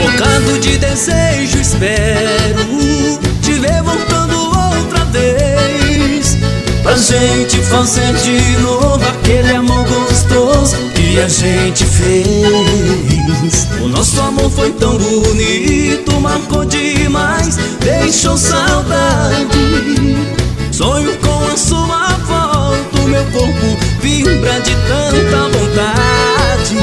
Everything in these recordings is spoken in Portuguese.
Sufocado de desejo, espero te ver voltando outra vez, pra gente fazer de novo aquele amor gostoso que a gente fez. O nosso amor foi tão bonito, marcou demais, deixou saudade. Sonho com a sua volta, o meu corpo vibra de tanta vontade.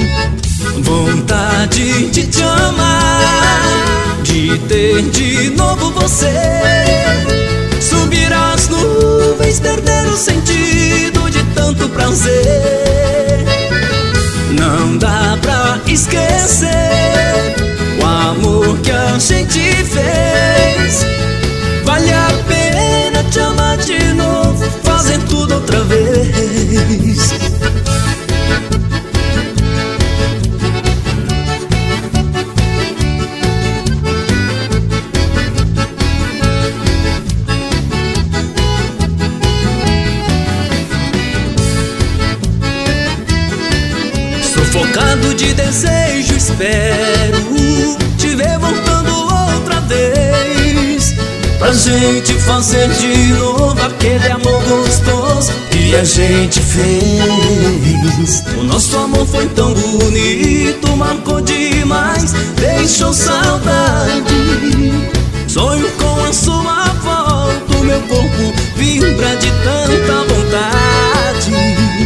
Vontade de te amar, de ter de novo você. Subir as nuvens, perder o sentido de tanto prazer. Não dá pra esquecer o amor que a gente fez. Vale a pena te amar de novo, fazer tudo outra vez. Sufocado de desejo, espero te ver voltando outra vez, pra gente fazer de novo aquele amor gostoso que a gente fez. O nosso amor foi tão bonito, marcou demais, deixou saudade. Sonho com a sua volta, o meu corpo vibra de tanta vontade.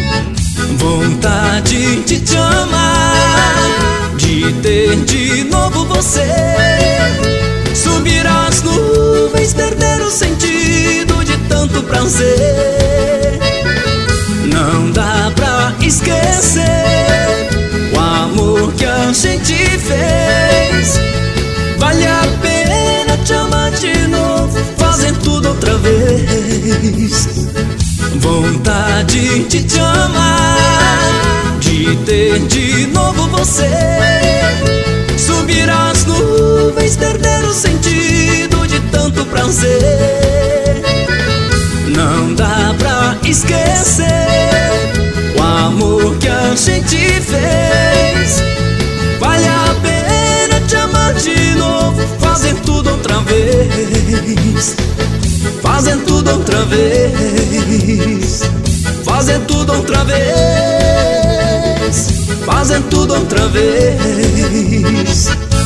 Vontade de te amar, de ter de novo você. Subir as nuvens, perder o sentido de tanto prazer. Não dá pra esquecer o amor que a gente fez. Vale a pena te amar de novo, fazer tudo outra vez. Vontade de te amar, de ter de novo você. Subir as nuvens, perder o sentido de tanto prazer. Não dá pra esquecer o amor que a gente fez. Vale a pena te amar de novo, fazer tudo outra vez. Fazer tudo outra vez. Fazer tudo outra vez. Fazer tudo outra vez.